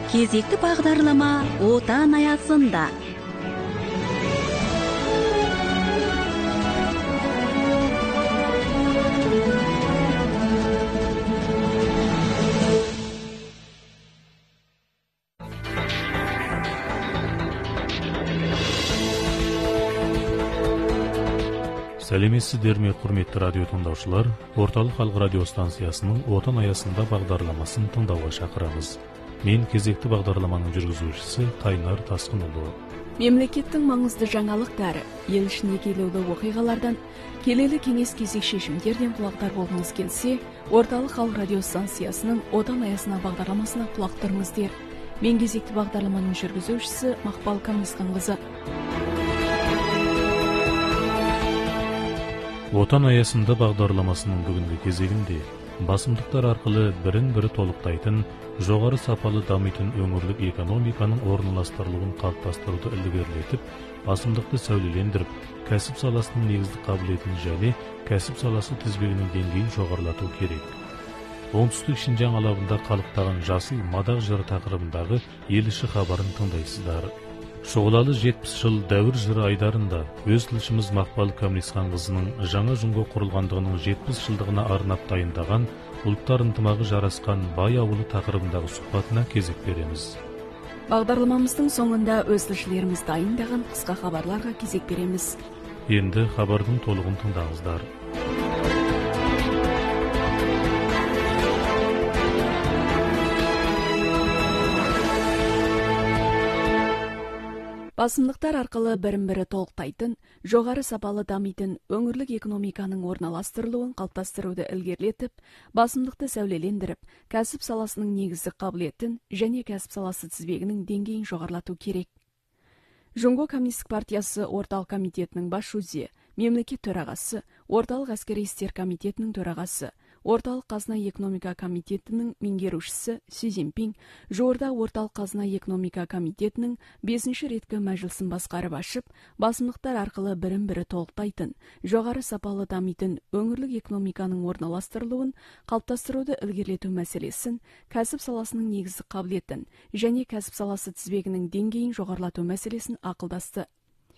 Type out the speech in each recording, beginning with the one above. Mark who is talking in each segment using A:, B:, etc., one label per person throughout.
A: Кезекті бағдарлама отан аясында.
B: Сәлеметсіздер ме, құрметті радио тыңдаушылар? Орталық халық радио станциясының отан аясында бағдарламасын тыңдауға шақырамыз. Мен кезекті бағдарламаның жүргізушісі Қайнар Тасқынұлы.
C: Мемлекеттің маңызды жаңалықтары, ел ішіне келелі оқиғалардан, келелі кеңес кезек шешімдерден құлақтар болғыңыз келсе, Орталық халық радио станциясының отан аясына бағдарламасына құлақ түріңіздер. Мен кезекті бағдарламаның жүргізушісі Мақпал Камисханқызы.
B: Отан аясында бағдарламасының бүгінгі кезегінде басымдықтар арқылы бірін-бірі толықтайтын, жоғары сапалы дамитын өңірлік экономиканың орналастырылуын қалыптастыруды ілгерілетіп, басымдықты сәулелендіріп, кәсіп саласының негізгі қабілетін және кәсіп саласы тізбегінің деңгейін жоғарылату керек. Оңтүстік Шинжаң алабында қалықтаған жасыл мадақ жыры тақырыбындағы ел іші хабарын тыңдайсыздар. Шұғылалы 70 жыл дәуір жыры айдарында өз тілшіміз Мақпал Камисханқызының жаңа жүнге құрылғандығының 70 жылдығына арнап дайындаған ұлттар ынтымағы жарасқан бай ауылы тақырыбындағы сұхбатына кезек береміз.
C: Бағдарламамыздың соңында өз тілшілеріміз дайындаған қысқа хабарларға кезек береміз.
B: Енді хабардың толығын тыңдаңыздар.
C: Басымдықтар арқылы бірін-бірі толықтайтын, жоғары сапалы дамитын өңірлік экономиканың орналастырылуын қалыптастыруды ілгерілетіп, басымдықты сәулелендіріп, кәсіп саласының негізгі қабілетін және кәсіп саласы тізбегінің деңгейін жоғарылату керек. Жунго Коммунистік партиясы орталық комитетінің бас жүзі, мемлекет төрағасы, орталық әскери істер комитетінің төрағасы, орталық қазына экономика комитетінің меңгерушісі Си Цзиньпин жуырда орталық қазына экономика комитетінің 5-ші реткі мәжілісін басқарып ашып, басымдықтар арқылы бірін-бірі толықтайтын, жоғары сапалы дамитын өңірлік экономиканың орналастырылуын қалыптастыруды ілгерілету мәселесін, кәсіп саласының негізгі қабілетін және кәсіп саласы тізбегінің деңгейін жоғарылату мәселесін ақылдасты.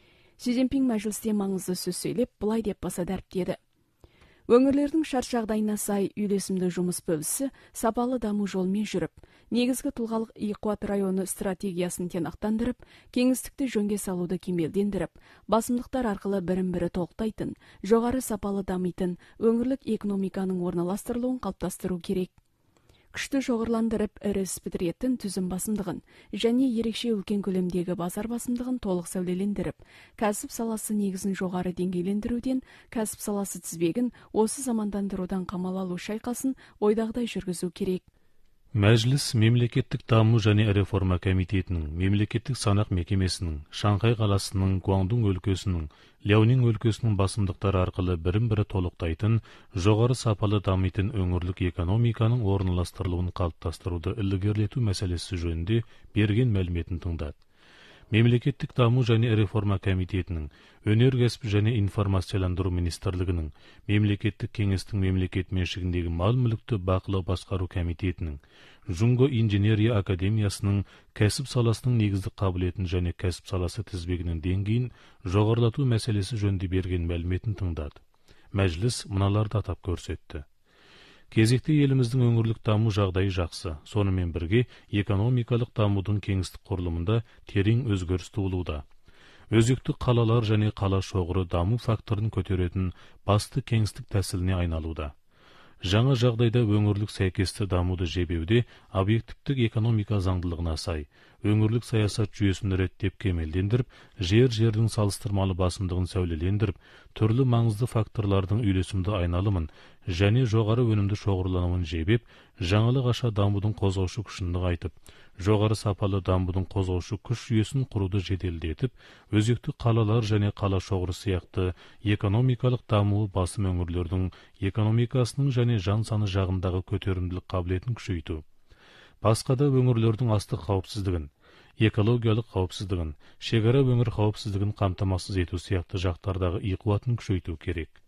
C: Си Цзиньпин мәжілісте маңызды сөз сөйлеп, былай деп баса дәріптеді. Өңірлердің шарт жағдайына сай үйлесімді жұмыс бөлісі сапалы даму жолымен жүріп, негізгі тұлғалық экватор районы стратегиясын тиянақтандырып, кеңістікті жөнге салуды кемелдендіріп, басымдықтар арқылы бірін-бірі толықтайтын, жоғары сапалы дамитын өңірлік экономиканың орналастырылуын қалыптастыру керек. Күшті жоғарландырып, ірі іс бітіретін түзім басымдығын және ерекше үлкен көлемдегі базар басымдығын толық сәулелендіріп, кәсіп саласы негізін жоғары деңгейлендіруден кәсіп саласы тізбегін осы замандандырудан қамал алу шайқасын ойдағыдай жүргізу керек.
B: Мәжіліс мемлекеттік даму және реформа комитетінің, мемлекеттік санақ мекемесінің, Шанхай қаласының, Гуандун өлкесінің, Ляонин өлкесінің басымдықтары арқылы бірін-бірі толықтайтын, жоғары сапалы дамитын өңірлік экономиканың орналастырылуын қалыптастыруды ілгерілету мәселесі жөнінде берген мәліметін тыңдады. Мемлекеттік даму және реформа комитетінің, өнеркәсіп және информацияландыру министрлігінің, мемлекеттік кеңестің мемлекет меншігіндегі мал-мүлікті бақылау басқару комитетінің, Жунго инженерия академиясының кәсіп саласының негізді қабілетін және кәсіп саласы тізбегінің деңгейін жоғарылату мәселесі жөнінде берген мәліметін тыңдады. Мәжіліс мыналарды атап көрсетті. Кезекте еліміздің өңірлік даму жағдайы жақсы, сонымен бірге экономикалық дамудың кеңістік құрылымында терең өзгеріс туылуда. Өзекті қалалар және қала шоғыры даму факторын көтеретін басты кеңістік тәсіліне айналуда. Жаңа жағдайда өңірлік сәйкесті дамуды жебеуде объективтік экономика заңдылығына сай, өңірлік саясат жүйесін реттеп кемелдендіріп, жердің салыстырмалы басымдығын сәулелендіріп, түрлі маңызды факторлардың үйлесімді айналымын және жоғары өнімді шоғырлануын жебеп, жаңалық аша дамудың қозғаушы күшін нығайтып, жоғары сапалы дамудың қозғаушы күш жүйесін құруды жеделдетіп, өзекті қалалар және қала шоғыры сияқты экономикалық дамуы басым өңірлердің экономикасының және жан саны жағындағы көтерімділік қабілетін күшейту. Басқа да өңірлердің астық қауіпсіздігін, экологиялық қауіпсіздігін, шекара өңір қауіпсіздігін қамтамасыз ету сияқты жақтардағы иқуатын күшейту керек.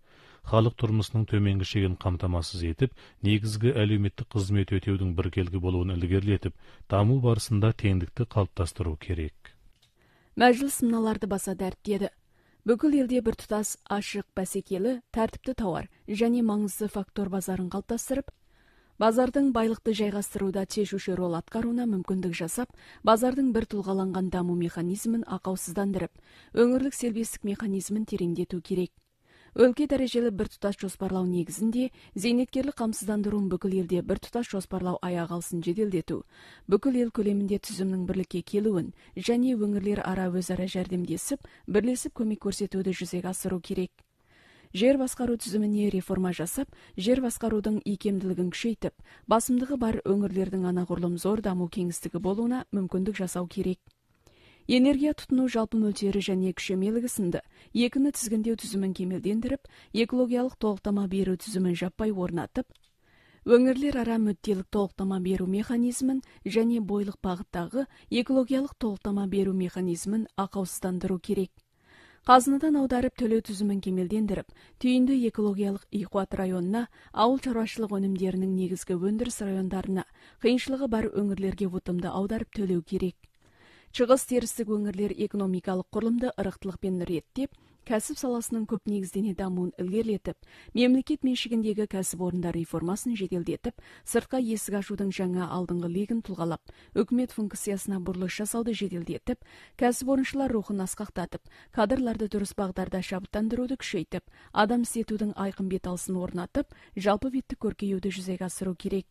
B: халық тұрмысының төменгі шегін қамтамасыз етіп, негізгі әлеуметтік қызмет өтеудің біркелкі болуын ілгерілетіп, даму барысында теңдікті қалыптастыру керек.
C: Мәжіліс мыналарды баса дәріптеді. Бүкіл елде бір тұтас ашық, бәсекелі, тәртіпті тауар және маңызды фактор базарын қалыптастырып, базардың байлықты жайғастыруда шешуші рол атқаруына мүмкіндік жасап, базардың бір тұлғаланған даму механизмін ақаусыздандырып, өңірлік селбестік механизмін тереңдету керек. Өлке дәрежелі бір тұтас жоспарлау негізінде зейнеткерлік қамсыздандыруын бүкіл елде бір тұтас жоспарлау аяқ алсын жеделдету, бүкіл ел көлемінде түзімнің бірлікке келуін және өңірлер ара өзара жәрдемдесіп, бірлесіп көмек көрсетуді жүзеге асыру керек. Жер басқару түзіміне реформа жасап, жер басқарудың икемділігін күшейтіп, басымдығы бар өңірлердің анағұрлым зор даму кеңістігі болуына мүмкіндік жасау керек. Энергия тұтыну жалпы мөлшері және күшемелігі сынды екіні тізгіндеу түзімін кемелдендіріп, экологиялық толықтама беру түзімін жаппай орнатып, өңірлер ара мүдделік толықтама беру механизмін және бойлық бағыттағы экологиялық толықтама беру механизмін ақаусыздандыру керек. Қазынадан аударып төлеу түзімін кемелдендіріп, түйінді экологиялық иқуат районына, ауыл шаруашылық өнімдерінің негізгі өндіріс райондарына, қиыншылығы бар өңірлерге ұтымды аударып төлеу керек. Шығыс терістік өңірлер экономикалық құрылымды ырықтылықпен реттеп, кәсіп саласының көп негіздене дамуын ілгерілетіп, мемлекет меншігіндегі кәсіпорындар реформасын жеделдетіп, сыртқа есік ашудың жаңа алдыңғы легін тұлғалап, үкімет функциясына бұрылыс жасауды жеделдетіп, кәсіпорыншылар рухын асқақтатып, кадрларды дұрыс бағдарда шабыттандыруды күшейтіп, адам істетудің айқын беталысын орнатып, жалпы беттік көркеюді жүзеге асыру керек.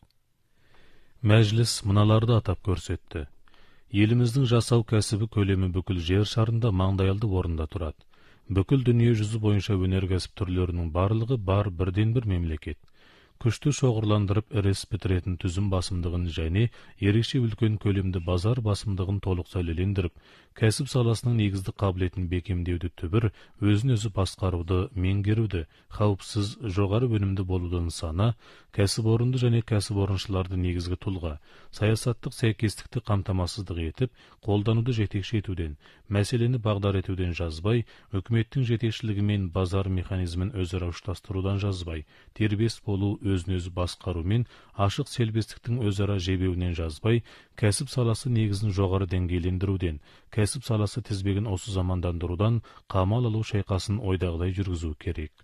B: Мәжіліс мыналарды атап көрсетті. Еліміздің жасау кәсібі көлемі бүкіл жер шарында маңдайалды орында тұрады. Бүкіл дүние жүзі бойынша өнеркәсіп түрлерінің барлығы бар бірден бір мемлекет. Күшті шоғырландырып ірес бітіретін түзім басымдығын және ерекше үлкен көлемді базар басымдығын толық сәулелендіріп, кәсіп саласының негізді қабілетін бекемдеуді түбір, өзін өзі басқаруды, меңгеруді, қауіпсіз, жоғары өнімді болуды нысана, кәсіпорынды және кәсіпорыншыларды негізгі тұлға, саясаттық сәйкестікті қамтамасыздық етіп, қолдануды жетекші етуден, мәселені бағдар етуден жазбай, үкіметтің жетекшілігімен базар механизмін өзара ұштастырудан жазбай, дербес болу, өзін өзі басқарумен, ашық селбестіктің өзара жебеуінен жазбай, кәсіп саласы негізін жоғары деңгейлендіруден, кәсіп саласы тізбегін осы замандандырудан қамал алу шайқасын ойдағыдай жүргізу керек.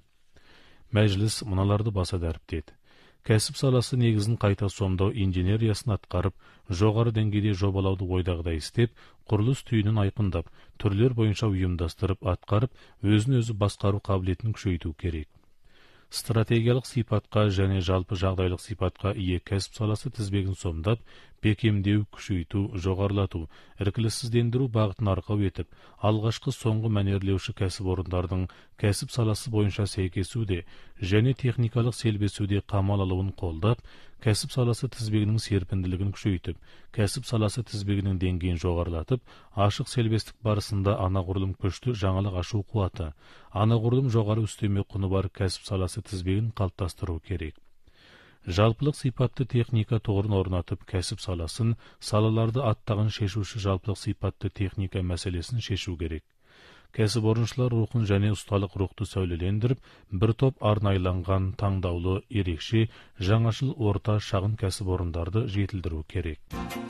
B: Мәжіліс мыналарды баса дәріптеді. Кәсіп саласы негізін қайта сомдау инженериясын атқарып, жоғары деңгейде жобалауды ойдағыдай істеп, құрылыс түйінін айқындап, түрлер бойынша ұйымдастырып, атқарып, өзін өзі басқару қабілетін күшейту керек. Стратегиялық сипатқа және жалпы жағдайлық сипатқа ие кәсіп саласы тізбегін сомдап, бекемдеу, күшейту, жоғарылату, іркіліссіздендіру бағытын арқау етіп, алғашқы соңғы мәнерлеуші кәсіпорындардың кәсіп саласы бойынша сәйкесуде және техникалық селбесуде қамал алуын қолдап, кәсіп саласы тізбегінің серпінділігін күшейтіп, кәсіп саласы тізбегінің деңгейін жоғарылатып, ашық селбестік барысында анағұрлым күшті жаңалық ашу қуаты, анағұрлым жоғары үстеме құны бар кәсіп саласы тізбегін қалыптастыру керек. Жалпылық сипатты техника тоғырын орнатып, кәсіп саласын, салаларды аттағын шешуші жалпылық сипатты техника мәселесін шешу керек. Кәсіпорыншылар рухын және ұсталық рухты сәулелендіріп, бір топ арнайланған, таңдаулы, ерекше, жаңашыл орта шағын кәсіпорындарды жетілдіру керек.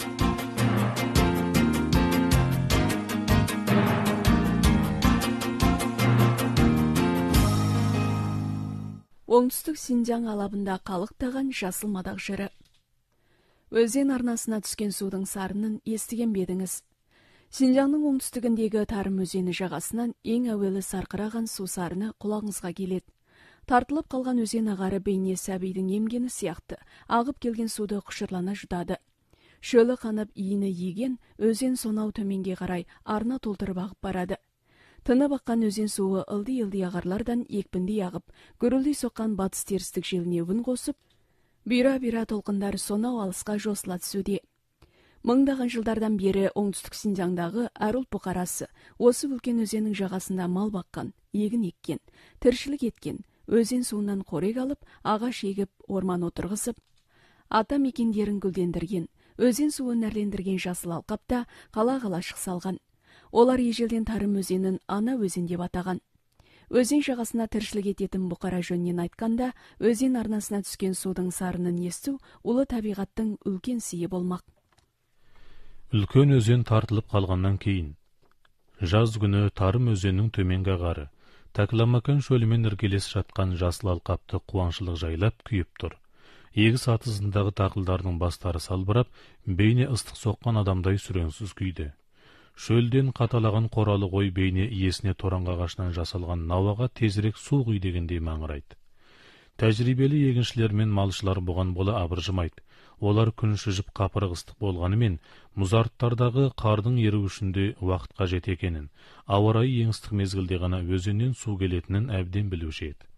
C: Оңтүстік Синьцзян алабында қалықтаған жасыл мадақ жыры. Өзен арнасына түскен судың сарынын естіген бедіңіз. Синьцзянның оңтүстігіндегі Тарым өзені жағасынан ең әуелі сарқыраған су сарыны құлағыңызға келеді. Тартылып қалған өзен ағары бейне сәбидің емгені сияқты, ағып келген суды құшырлана жұтады. Шөлі қанып иіні еген, өзен сонау төменге қарай арна толтырып ағып барады. Тыны баққан өзен суы ылди-ылди ағарлардан екпіндей ағып, гүрілдей соққан батыс терістік желіне үн қосып, бұйра-бұйра толқындар сонау алысқа жосыла түсуде. Мыңдаған жылдардан бері оңтүстік Синьцзяндағы әр ұлт бұқарасы осы үлкен өзеннің жағасында мал баққан, егін еккен, тіршілік еткен, өзен суынан қорек алып, ағаш егіп, орман отырғызып, ата мекендерін гүлдендірген, өзен суын әрлендірген жасыл алқапта қала-қалашық салған. Олар ежелден Тарым өзенін ана өзен деп атаған. Өзен жағасына тіршілік ететін бұқара жөнінен айтқанда, өзен арнасына түскен судың сарынын есту улы табиғаттың үлкен сыйы болмақ.
B: Үлкен өзен тартылып қалғаннан кейін. Жаз күні Тарым өзенінің төменгі ағары, Такламакан шөлімен іргелес жатқан жасыл алқапты қуаңшылық жайлап күйіп тұр. Егіс атызындағы тақылдардың бастары салбырап, бейне ыстық соққан адамдай сүреңсіз күйді. Шөлден қаталаған қоралы қой бейне иесіне торанға ағашынан жасалған науаға тезірек су құй дегендей маңырайды. Тәжірибелі егіншілер мен малшылар бұған бола абыржымайды. Олар күн шыжып қапырық ыстық болғанымен, мұзарттардағы қардың еру үшінде уақыт қажет екенін, ауа райы ең ыстық мезгілде ғана өзеннен су келетінін әбден білуші еді.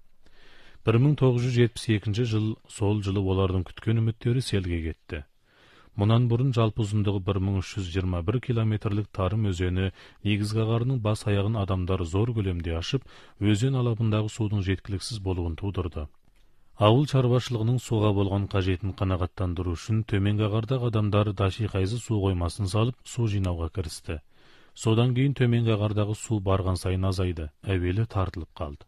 B: 1972 жыл, сол жылы олардың күткен үміттері селге кетті. Мұнан бұрын жалпы ұзындығы 1321 километрлік Тарым өзені негізгі ағарының бас аяғын адамдар зор көлемде ашып, өзен алабындағы судың жеткіліксіз болуын тудырды. Ауыл шаруашылығының суға болған қажетін қанағаттандыру үшін төменгі ағардағы адамдар Дашиқайзы су қоймасын салып, су жинауға кірісті. Содан кейін төменгі ағардағы су барған сайын азайды, әуелі тартылып қалды.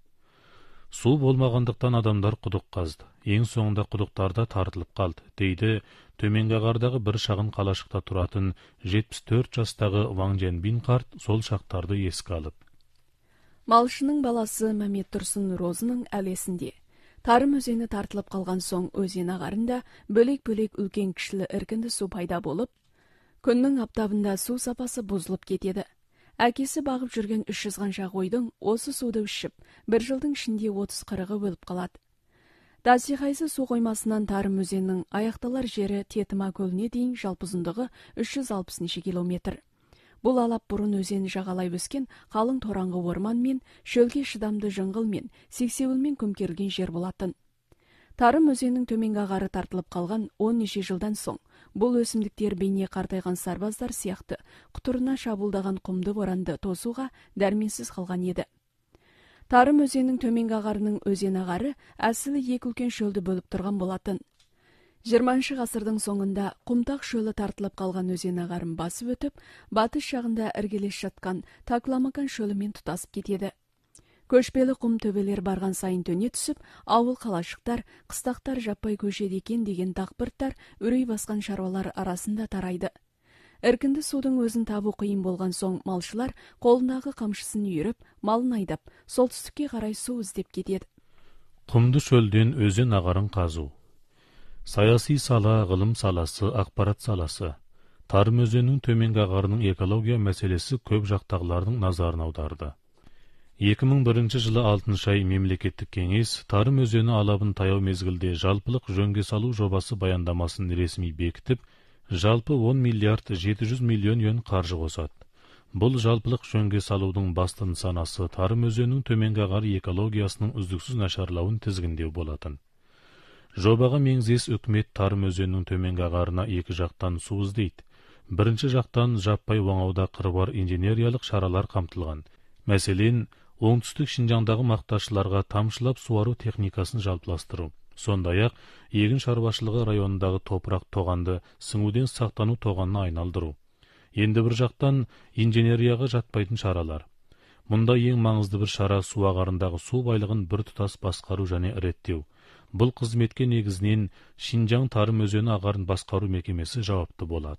B: Су болмағандықтан адамдар құдық қазды. Ең соңында құдықтарда тартылып қалды, дейді төменгі ағардағы бір шағын қалашықта тұратын 74 жастағы Ваң Дженбин қарт сол шақтарды еске алып.
C: Малшының баласы Мәмет Тұрсын Розының әлесінде. Тарым өзені тартылып қалған соң өзен ағарында бөлек-бөлек үлкен кішілі іркінді су пайда болып, күннің аптабында су сапасы бұзылып кетеді. Әкесі бағып жүрген 300 қанша қойдың осы суды ішіп, бір жылдың ішінде 30-40-ы өліп қалады. Дашиқайзы су қоймасынан Тарым өзенінің аяқталар жері Тетіма көліне дейін жалпы ұзындығы 360 километр. Бұл алап бұрын өзен жағалай өскен қалың торанғы орман мен шөлге шыдамды жыңғыл мен сексеуілмен көмкерілген жер болатын. Тарым өзенінің төменгі ағары тартылып қалған 10 неше жылдан соң, бұл өсімдіктер бейне қартайған сарбаздар сияқты құтырына шабуылдаған құмды боранды тосуға дәрменсіз қалған еді. Тарым өзенінің төменгі ағарының өзен ағары әсілі екі үлкен шөлді бөліп тұрған болатын. 20 ғасырдың соңында құмтақ шөлі тартылып қалған өзен ағарын басып өтіп, батыс жағында іргелес жатқан Такламакан шөлімен тұтасып кетеді. Көшпелі құм төбелер барған сайын төне түсіп, ауыл қалашықтар, қыстақтар жаппай көшеді екен деген дақпырттар үрей басқан шаруалар арасында тарайды. Іркінді судың өзін табу қиын болған соң, малшылар қолындағы қамшысын үйіріп, малын айдап, солтүстікке қарай су іздеп кетеді.
B: Құмды шөлден өзен ағарын қазу. Саяси сала, ғылым саласы, ақпарат саласы. Тарым өзенінің төменгі ағарының экология мәселесі көп жақтағылардың назарын аударды. 2001 жылы 6 ай мемлекеттік кеңес Тарым өзені алабын таяу мезгілде жалпылық жөнге салу жобасы баяндамасын ресми бекітіп, жалпы 10 миллиард 700 миллион юан қаржы қосады. Бұл жалпылық жөнге салудың басты нысанасы Тарым өзенінің төменгі ағар экологиясының үздіксіз нашарлауын тізгіндеу болатын. Жобаға меңзес үкімет Тарым өзенінің төменгі ағарына екі жақтан су іздейді. Бірінші жақтан жаппай оңауда қыруар инженериялық шаралар қамтылған. Мәселен, оңтүстік Шинжаңдағы мақташыларға тамшылап суару техникасын жалпыластыру. Сондай-ақ, егін шаруашылығы районындағы топырақ тоғанды сіңуден сақтану тоғанына айналдыру. Енді бір жақтан инженерияға жатпайтын шаралар. Мұнда ең маңызды бір шара су ағарындағы су байлығын бір тұтас басқару және реттеу. Бұл қызметке негізінен Шинжаң Тарым өзені ағарын басқару мекемесі жауапты болады.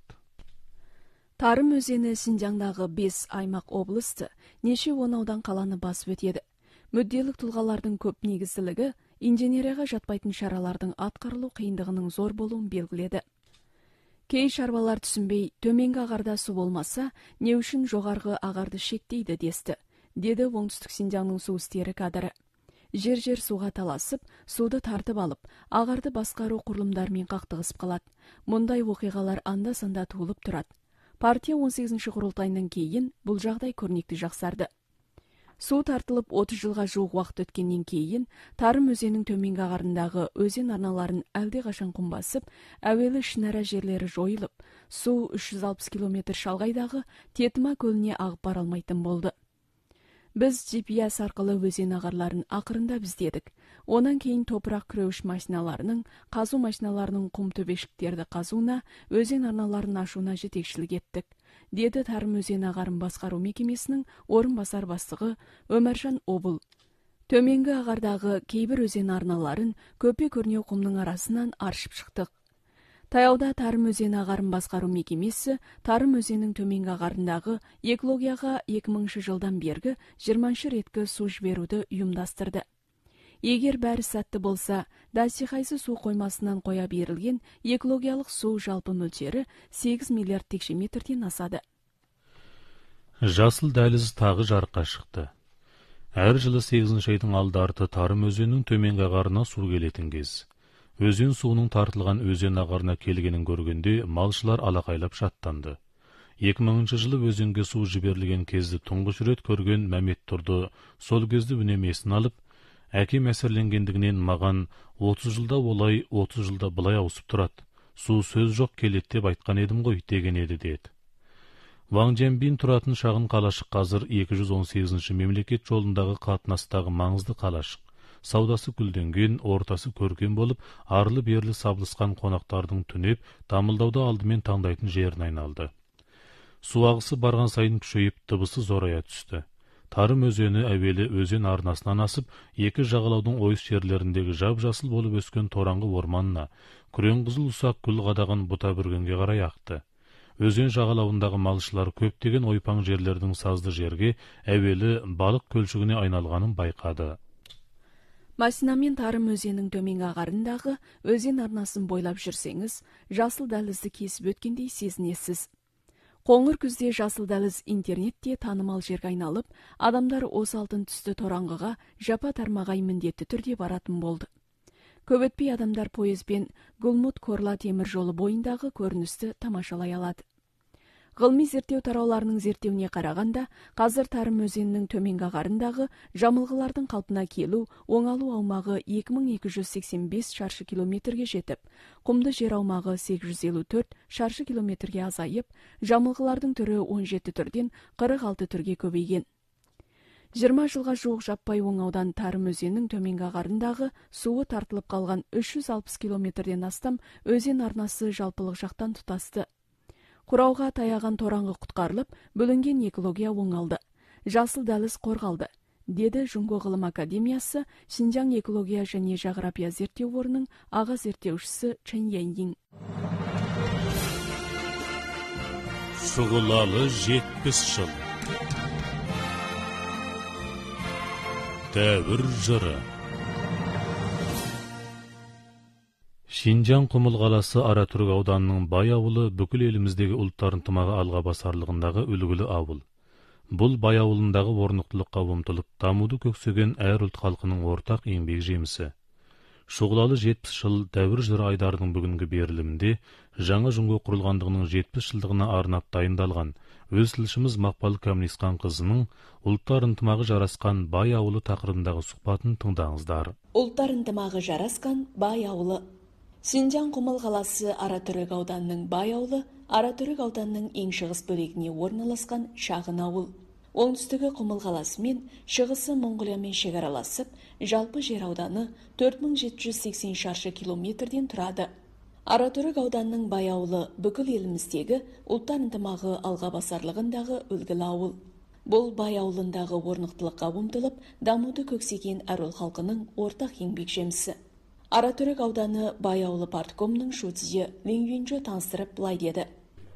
C: Тарым өзені Шинжаңдағы 5 аймақ облысты, неше 10 аудан қаланы басып өтеді. Мүдделік тұлғалардың көп негізділігі инженерияға жатпайтын шаралардың атқарылу қиындығының зор болуын белгіледі. Кей шаруалар түсінбей, төменгі ағарда су болмаса, не үшін жоғарғы ағарды шектейді десті, деді оңтүстік Шинжаңның су істері кадры. Жер-жер суға таласып, суды тартып алып, ағарды басқару құрылымдарымен қақтығысып қалады. Мұндай оқиғалар анда-санда туылып тұрады. Партия 18-ші құрылтайынан кейін бұл жағдай көрнекті жақсарды. Су тартылып 30 жылға жуық уақыт өткеннен кейін, Тарым өзенінің төменгі ағарындағы өзен арналарын әлде қашан құм басып, әуелі ішінара жерлері жойылып, су 360 километр шалғайдағы Тетіма көліне ағып бара алмайтын болды. Біз GPS арқылы өзен ағарларын ақырында іздедік. Онан кейін топырақ күреуіш машиналарының, қазу машиналарының құм төбешіктерді қазуына, өзен арналарын ашуына жетекшілік еттік, деді Тарым өзен ағарын басқару мекемесінің орынбасар бастығы Өміржан Обыл. Төменгі ағардағы кейбір өзен арналарын көпе көрнеу құмның арасынан аршып шықтық. Таяуда Тарым өзен ағарын басқару мекемесі Тарым өзенің төменгі ағарындағы экологияға 2000 жылдан бергі 20 реткі су жіберуді ұйымдастырды. Егер бәрі сәтті болса, Дасихайсы су қоймасынан қоя берілген экологиялық су жалпы мөлшері 8 миллиард текше метрден асады.
B: Жасыл дәліз тағы жарыққа шықты. Әр жылы 8 айдың алды-арты Тарым өзенінің төменгі ағарына су келетін кез. Өзен суының тартылған өзен ағарына келгенін көргенде малшылар алақайлап шаттанды. 2000 жылы өзенге су жіберілген кезді тұңғыш рет көрген Мәмет Тұрды сол кезді үнемесін алып, әкем әсерленгендігінен маған 30 жылда олай, 30 жылда былай ауысып тұрады. Су сөз жоқ келеді деп айтқан едім ғой деген еді деді. Ваңжембин тұратын шағын қалашық қазір 218 мемлекет жолындағы қатынастағы маңызды қалашық. Саудасы күлденген, ортасы көркем болып, арлы-берлі сабылысқан қонақтардың түнеп, дамылдауда алдымен таңдайтын жерін айналды. Су ағысы барған сайын күшейіп, дыбысы зорая түсті. Тарым өзені әуелі өзен арнасынан асып, екі жағалаудың ойыс жерлеріндегі жап-жасыл болып өскен тораңғы орманына, күрең қызыл ұсақ гүл қадаған бұта бүргенге қарай ақты. Өзен жағалауындағы малшылар көптеген ойпаң жерлердің сазды жерге әуелі балық көлшігіне айналғанын байқады.
C: Машинамен Тарым өзенінің төменгі ағарындағы өзен арнасын бойлап жүрсеңіз, жасыл дәлізді кесіп өткендей сезінесіз. Қоңыр күзде жасыл дәліз интернетте танымал жерге айналып, адамдар осы алтын түсті тораңғыға жапа тармағай міндетті түрде баратын болды. Көп өтпей адамдар пойызбен Гулмут-Корла темір жолы бойындағы көріністі тамашалай алады. Ғылыми зерттеу тарауларының зерттеуіне қарағанда, қазір Тарым өзенінің төменгі ағарындағы жамылғылардың қалпына келу, оңалу аумағы 2285 шаршы километрге жетіп, құмды жер аумағы 854 шаршы километрге азайып, жамылғылардың түрі 17 түрден 46 түрге көбейген. 20 жылға жуық жаппай оңаудан Тарым өзенінің төменгі ағарындағы суы тартылып қалған 360 километрден астам өзен арнасы жалпылық жақтан тұтасты. Құрауға таяған тораңғы құтқарылып, бөлінген экология оңалды. Жасыл дәліз қорғалды, деді Жұңго ғылым академиясы Шинжаң экология және жағрапия зерттеу орнының аға зерттеушісі Чен Яньин.
B: Шұғылалы 70 жыл. Дәуір жыры. Шинжаң Құмыл қаласы Аратүрік ауданының бай ауылы бүкіл еліміздегі ұлттар ынтымағы алға басарлығындағы үлгілі ауыл. Бұл бай ауылындағы орнықтылыққа ұмтылып, дамуды көксеген әр ұлт халқының ортақ еңбек жемісі. Шұғылалы 70 жыл дәуір жыры айдарының бүгінгі берілімінде жаңа Жұңго құрылғандығының 70 жылдығына арнап дайындалған өз тілшіміз Мақпал Камнисқан қызының ұлттар ынтымағы жарасқан бай ауылы тақырыбындағы сұхбатын тыңдаңыздар.
C: Ұлттар ынтымағы жарасқан бай ауылы. Шинжаң Құмыл қаласы Аратүрік ауданының бай ауылы, Аратүрік ауданының ең шығыс бөлігіне орналасқан шағын ауыл. Оңтүстігі Құмыл қаласы мен шығысы Монғолиямен шекараласып, жалпы жер ауданы 4780 шаршы километрден тұрады. Аратүрік ауданының бай ауылы бүкіл еліміздегі ұлттар ынтымағы алға басарлығындағы үлгілі ауыл. Бұл бай ауылындағы орнықтылыққа ұмтылып, дамуды көксеген әр ұлт халқының ортақ еңбек жемісі. Аратүрік ауданы бай ауылы парткомының шутиі Лин Юнчжо таныстырып былай деді.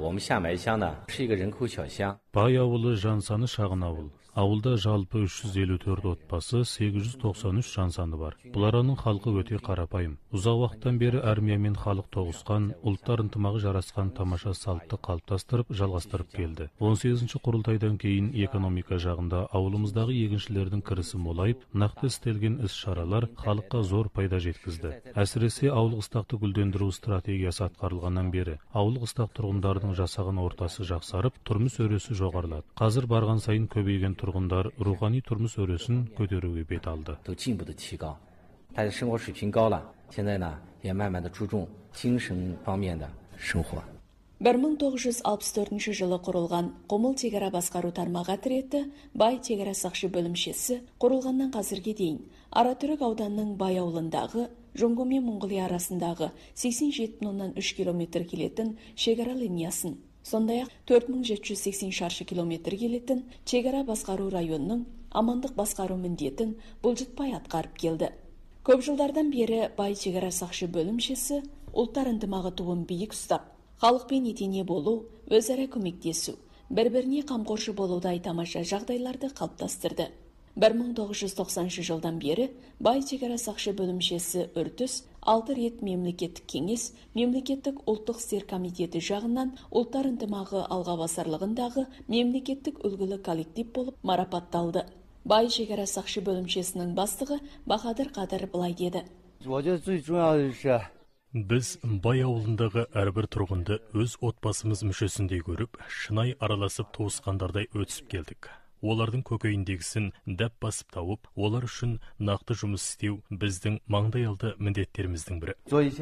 B: Бай ауылы жан саны шағын ауыл. Ауылда жалпы 354 отбасы, 893 жан саны бар. Бұлараның халқы өте қарапайым. Ұзақ уақыттан бері армиямен халық тоғысқан, ұлттар ынтымағы жарасқан тамаша салтты қалыптастырып, жалғастырып келді. 18-ші құрылтайдан кейін экономика жағында ауылымыздағы егіншілердің кірісі молайып, нақты істелген іс-шаралар халыққа зор пайда жеткізді. Әсіресе ауыл қыстақты гүлдендіру стратегиясы атқарылғаннан бері ауыл қыстақ тұрғындардың жасаған ортасы жақсарып, тұрмыс өресі жоғарылады. Қазір барған сайын көбейген тұрғындар рухани тұрмыс өресін көтеруге бет алды.
C: 1964 жылы құрылған Құмыл тегара басқару тармағы отряды бай тегара сақшы бөлімшесі құрылғаннан қазірге дейін Аратүрік ауданының бай ауылындағы Жұңго мен Монғолия арасындағы 87,3 километр келетін шекара линиясын, сондай-ақ 4780 шаршы километр келетін шекара басқару районының амандық басқару міндетін бұлжытпай атқарып келді. Көп жылдардан бері бай шекара сақшы бөлімшесі ұлттар ынтымағы туын биік ұстап, халықпен етене болу, өзара көмектесу, бір-біріне қамқоршы болудай тамаша жағдайларды қалыптастырды. 1990 жылдан бері бай шекара сақшы бөлімшесі үртіс 6 рет мемлекеттік кеңес, мемлекеттік ұлттық істер комитеті жағынан ұлттар ынтымағы алға басарлығындағы мемлекеттік үлгілі коллектив болып марапатталды. Бай шекара сақшы бөлімшесінің бастығы Бахадыр Қадыр былай деді.
B: Біз бай ауылындағы әрбір тұрғынды өз отбасымыз мүшесіндей көріп, шынай араласып туысқандардай өтісіп келдік. Олардың көкейіндегісін дәп басып тауып, олар үшін нақты жұмыс істеу біздің маңдайалды міндеттеріміздің бірі.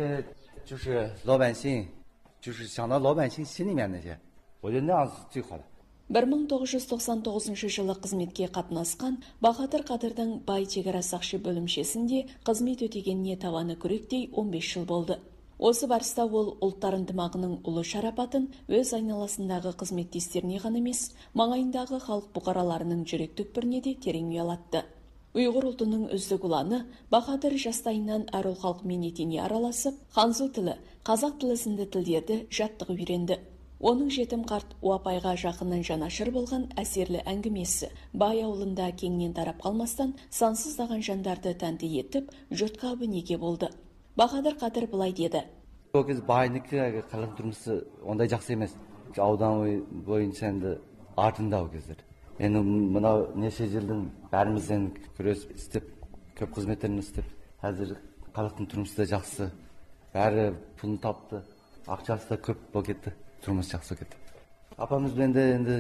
C: 1999 жылы қызметке қатынасқан Бахадыр Қадырдың бай шекара сақшы бөлімшесінде қызмет өтегеніне таваны күректей 15 жыл болды. Осы барыста ол ұлттар ынтымағының ұлы шарапатын өз айналасындағы қызметтестеріне ғана емес, маңайындағы халық бұқараларының жүрек түкпіріне де терең ұялатты. Ұйғыр ұлтының үздік ұланы Бахадыр жастайынан әр ұл халқымен етене араласып, ханзу тілі, қазақ тілі сынды тілдерді жаттығып үйренді. Оның жетім қарт Уапайға жақыннан жанашыр болған әсерлі әңгімесі бай ауылында кеңінен тарап қалмастан сансыздаған жандарды тәнті етіп, жұртқа өнеге болды. Бахадыр Қадыр былай деді.
D: Ол кез байныкі қалың тұрмысы ондай жақсы емес. Аудан бойынша енді артында ол кездер. Енді мынау неше жылдың бәрімізден күрес істеп, көп қызметтерін істеп, қазір халықтың тұрмысы да жақсы. Бәрі пұлын тапты, ақшасы да көп болып кетті. Тұрмыс жақсы кетті. Апамызбен де енді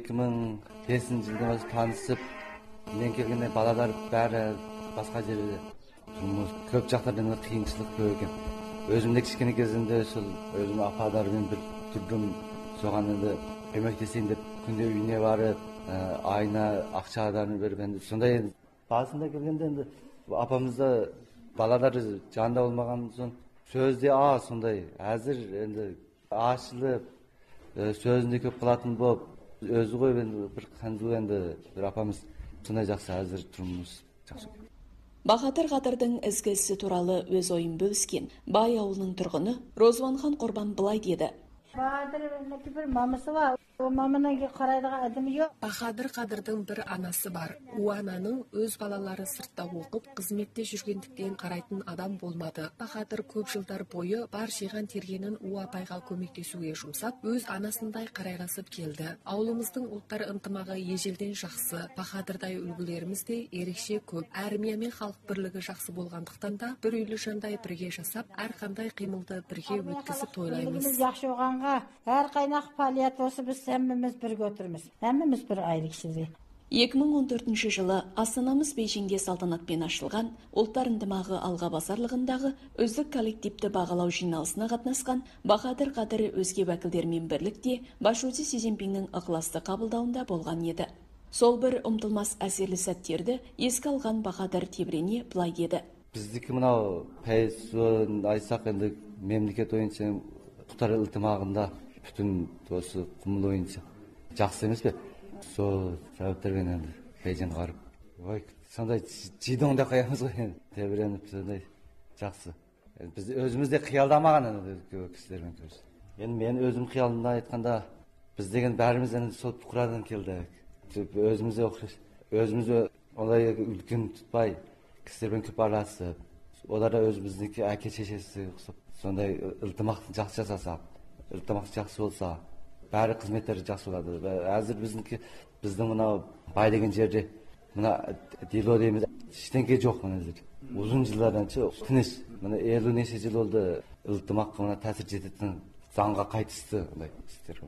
D: 2005 жылдан бастап танысып, мен келгенде балалар бәрі басқа жерде. Тұрмыс көп жақтардан қиыншылық көп екен. Өзімде кішкене кезімде сол өзім апалармен бір тұрдым, соған енді көмектесейін деп күнде үйіне барып, айына ақшадан беріп енді сондай басында келгенде енді апамызда балалар жанында болмаған соң сөзде сондай әзір енді ашылып, сөзінде көп қылатын болып, өзі ғой бір қанзу енді бір апамыз сондай жақсы әзір тұрмыз жақсы.
C: Бахадыр Қадырдың ізгі ісі туралы өз ойын бөліскен бай ауылының тұрғыны Розуанхан Қорбан былай деді.
E: Бахадырдың бір мамасы бар. Маманың қарайдыға әдімі жоқ.
F: Бахадыр Қадырдың бір анасы бар. О ананың өз балалары сыртта оқып, қызметте жүргендіктен қарайтын адам болмады. Бахадыр көп жылдар бойы бар жиған тергенін О апайға көмектесуге жұмсап, өз анасындай қарайласып келді. Ауылымыздың ұлттар ынтымағы ежелден жақсы. Бахадырдай үлгілеріміз де ерекше көп. Әрмия мен халық бірлігі жақсы болғандықтан да бір үйлі жандай бірге жасап, әрқандай қимылды бірге өткізіп тойлаймыз.
E: Жақсы оғанға әр қайнақ фәалият болса біз әміміз бірге отырмыз. Әміміз бір айлық ішінде.
C: 2014 жылы Астанамыз Бейжіңде салтанатпен ашылған ұлттар ынтымағы алға басарлығындағы үздік коллективті бағалау жиналысына қатынасқан Бахадыр Қадыр өзге уәкілдермен бірлікте Башуди Си Цзиньпиннің ықыласты қабылдауында болған еді. Сол бір ұмытылмас әсерлі сәттерді еске алған Бахадыр тебірене былай деді.
D: Біздікі мынау пайызын айтсақ енді мемлекет ойынша ұлттар ынтымағында бүтін осы құмыл ойынша жақсы емес пе? Сол сәбептермен енді Бейжің қарып. Ой, сондай жидоңда қаямыз ғой енді. Тебіреніп сондай жақсы. Біз өзімізде қиялдамаған енді кісілермен көріс. Енді мен өзім қиялымда айтқанда біз деген бәріміз енді сол тұқырадан келдік. Өзімізде оқыш. Өзімізде олай үлкен тұтпай кісілермен көп араласып, олар да өзіміздегі әке шешесі ұқсап, сондай ынтымақ жақсы жасаса, ынтымақ жақсы болса, бәрі қызметтері жақсы болады. Әзір біздің мынау бай деген жерде мына дело дейміз, ештеңке жоқ мына әзір. Uzun жылдардан тыныш, мына 50 неше жыл болды ынтымаққа мына тәсір жететін заңға қайтысты ондай істер.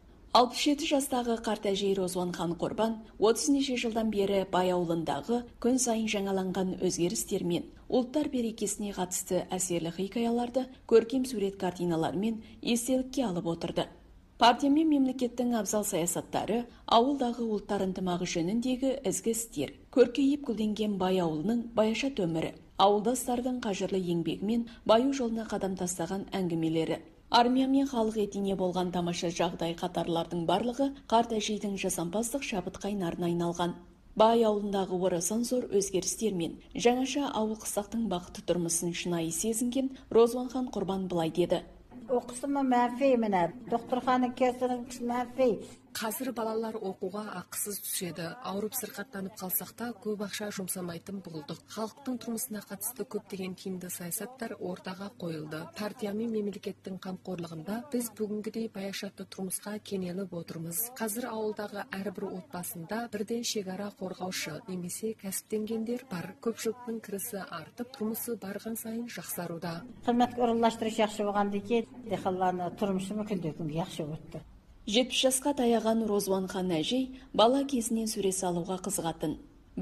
C: 67 жастағы қарт әжей Розуанхан Қорбан 30 неше жылдан бері бай ауылындағы күн сайын жаңаланған өзгерістер мен ұлттар берекесіне қатысты әсерлі хикаяларды көркем сурет картиналармен естелікке алып отырды. Партия мен мемлекеттің абзал саясаттары, ауылдағы ұлттар ынтымағы жөніндегі ізгі істер, көркейіп гүлденген бай ауылының баяша өмірі, ауылдастардың қажырлы еңбегімен баю жолына қадам тастаған әңгімелері, армия мен халық етене болған тамаша жағдай қатарлардың барлығы қарт әжейдің жасампаздық шабыт қайнарына айналған. Бай ауылындағы орасан зор өзгерістермен жаңаша ауыл қыстақтың бақытты тұрмысын шынайы сезінген Розуанхан Құрбан былай деді.
E: Оқысымы мәфей міне, докторхана кездерін мәфей.
F: Қазір балалар оқуға ақысыз түседі. Ауырып сырқаттанып қалсақ та көп ақша жұмсамайтын болдық. Халықтың тұрмысына қатысты көптеген тиімді саясаттар ортаға қойылды. Партия мен мемлекеттің қамқорлығында біз бүгінгідей баяшатты тұрмысқа кенеліп отырмыз. Қазір ауылдағы әрбір отбасында бірден шекара қорғаушы немесе кәсіптенгендер бар. Көпшіліктің кірісі артып, тұрмысы барған сайын жақсаруда.
E: Қызмет орынлаштырыш жақсы болғанды ке, дехалланы тұрмысы мүмкіндігін жақсы өтті.
C: 70 жасқа таяған Розуанхан әжей бала кезінен сурет салуға қызығатын.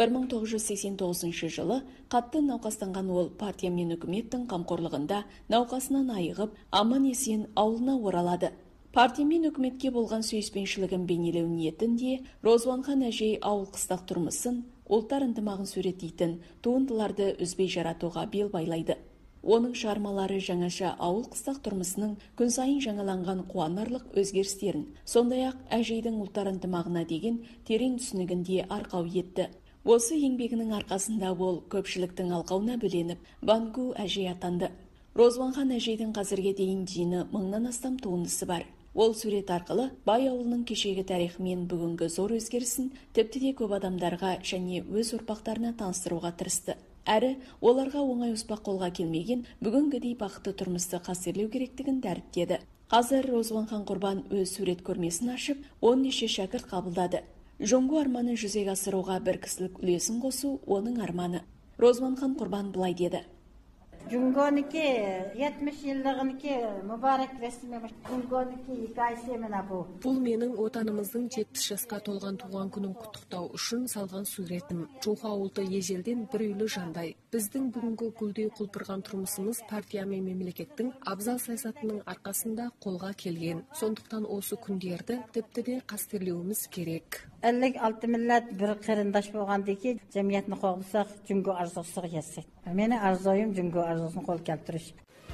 C: 1989 жылы қатты науқастанған ол партия мен үкіметтің қамқорлығында науқасынан айығып, аман-есен ауылына оралады. Партия мен үкіметке болған сүйіспеншілігін бейнелеу ниетінде Розуанхан әжей ауыл қыстақ тұрмысын, ұлттар ынтымағын суреттейтін туындыларды үзбей жаратуға бел байлайды. Оның шығармалары жаңаша ауыл қыстақ тұрмысының күн сайын жаңаланған қуанарлық өзгерістерін, сондай-ақ әжейдің ұлттар ынтымағына деген терең түсінігінде арқау етті. Осы еңбегінің арқасында ол көпшіліктің алқауына бөленіп, Бангу әжей атанды. Розуанхан әжейдің қазірге дейін жиыны 1000-нан астам туындысы бар. Ол сурет арқылы бай ауылының кешегі тарихы мен бүгінгі зор өзгерісін тіпті де көп адамдарға және өз ұрпақтарына таныстыруға тырысты. Әрі, оларға оңай ұспақ қолға келмеген бүгінгідей бақытты тұрмысты қастерлеу керектігін дәріптеді. Қазір Розуанхан Құрбан өз сурет көрмесін ашып, 10 неше шәкірт қабылдады. Жоңғу арманын жүзеге асыруға бір кісілік үлесін қосу оның арманы. Розуанхан Құрбан былай деді.
E: Жүнгонікі 70 жылдығыныкі мұбарак ресімеміш. Жүнгонікі 2 ай семена бұл.
F: Бұл менің отанымыздың 70 жасқа толған туған күнін құттықтау үшін салған суретім. Жоға ауылды ежелден бір үйлі жандай. Біздің бүгінгі гүлдей құлпырған тұрмысымыз партия мен мемлекеттің абзал саясатының арқасында қолға келген. Сондықтан осы күндерді тіпті де қастерлеуіміз керек.
E: 56 millet bir kırındaş bolğandaki cemiyetini qoğulsaq, Cüngö arzusuq yetsek. Meni arzoyum Cüngö arzusunu qol keltiriş.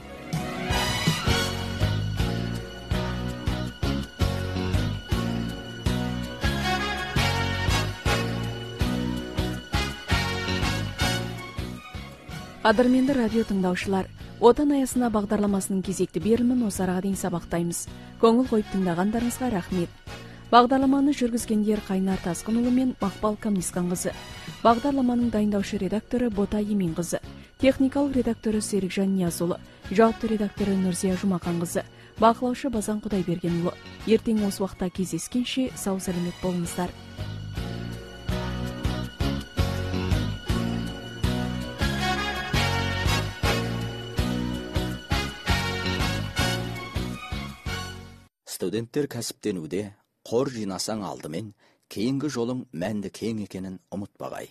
C: Қадірменді радио тыңдаушылар, отан аясына бағдарламасының кезекті берілімін осы араға дейін сабақтаймыз. Көңіл қойып тыңдағандарыңызға рахмет. Бағдарламаны жүргізгендер Қайнар Тасқынұлы мен Мақпал Камнисқан қызы. Бағдарламаның дайындаушы редакторы Бота Емен қызы. Техникалық редакторы Серікжан Ниязұлы. Жауапты редакторы Нұрзия Жұмақан қызы. Бақылаушы Базан Құдайбергенұлы. Ертең осы уақытта кездескенше сау сәлемет болыңыздар.
G: Студенттер кәсіптенуде қор жинасаң алдымен, кейінгі жолың мәнді кең екенін ұмытпағай.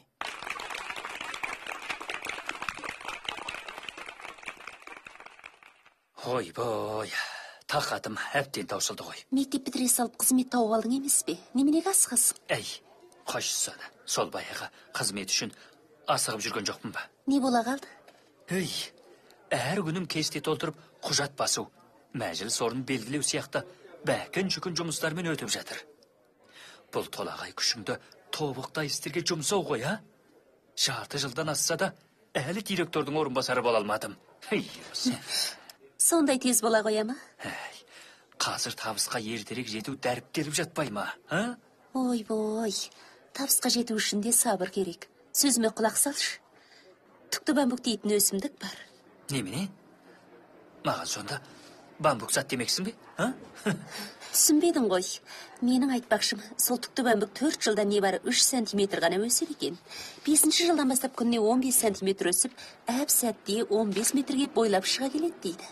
H: Ой, тақатым әбден таусылды ғой.
I: Мектеп бітіре салып қызмет тауып алдың емес пе? Неменеге асығасың?
H: Қашсана, сол баяғы қызмет үшін асығып жүрген жоқпын ба?
I: Не бола қалды?
H: Әр күнім кесте толтырып құжат басу, мәжіліс орнын белгілеу сияқты бәкін жүкін жұмыстармен өтіп жатыр. Бұл толағай күшімді тобықтай істерге жұмсау ғой, Жарты жылдан асса да, әлі директордың орынбасары бола алмадым.
I: Сондай тез бола қоя ма?
H: Қазір табысқа ертерек жету дәріптеліп жатпай ма?
I: Ой, табысқа жету үшін де сабыр керек. Сөзіме құлақ салшы. Түкті бамбук дейтін өсімдік бар.
H: Немене? Маған сонда бамбук зат демексің бе?
I: Түсінбедің ғой. Менің айтпақшым, сол түкті бамбук 4 жылда не бары 3 сантиметр ғана өседі екен. 5-ші жылдан бастап күніне 15 сантиметр өсіп, әп сәтте 15 метрге бойлап шыға келеді дейді.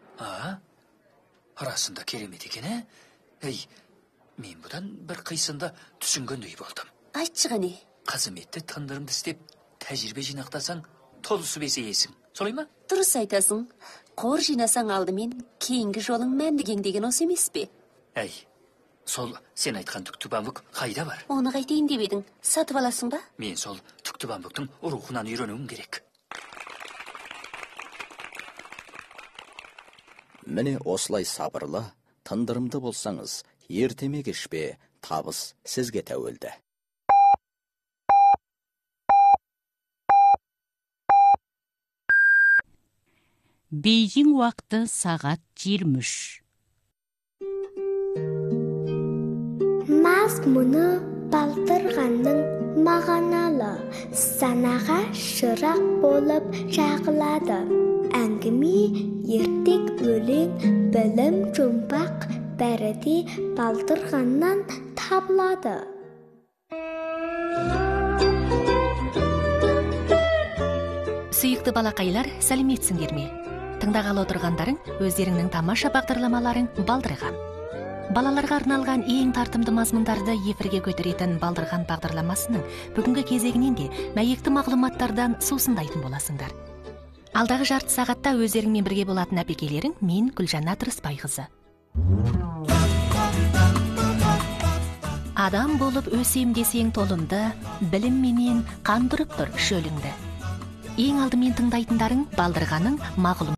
H: Расында керемет екен, Мен бұдан бір қисында түсінгендей болдым.
I: Айтшы ғане.
H: Қызметті тындырымды істеп, тәжірибе жинақтасаң, толысы бесейесің. Солай ма?
I: Дұрыс айтасың. Қор жинасаң алдымен, кейінгі жолың мәнді кең деген осы емес пе?
H: Сол сен айтқан түкті бамбук қайда бар?
I: Оны қайтейін деп едің, сатып аласың ба?
H: Мен сол түкті бамбуктың рухынан үйренуім керек.
G: Міне осылай сабырлы, тындырымды болсаңыз, ертеме кешпе табыс сізге тәуелді.
J: Бейжің уақыты сағат 23.
K: Мазмұны Балдырғанның мағыналы, санаға шырақ болып жағылады. Әңгіме, ертек өлең, білім жұмбақ бәрі де Балдырғаннан табылады.
L: Сүйікті балақайлар, сәлеметсіңдер ме? Тыңдағалы отырғандарың өздеріңнің тамаша бағдарламаларың Балдырған. Балаларға арналған ең тартымды мазмұндарды эфирге көтеретін Балдырған бағдарламасының бүгінгі кезегінен де мәйекті мағлұматтардан сусындайтын боласыңдар. Алдағы жарты сағатта өздеріңмен бірге болатын әпекелерің мен Гүлжанат Рысбайқызы. Адам болып өсем десең толымды, білім менен қандырып тұр шөліңді. Ең алдымен тыңдайтындарың Балдырғанның мағлұм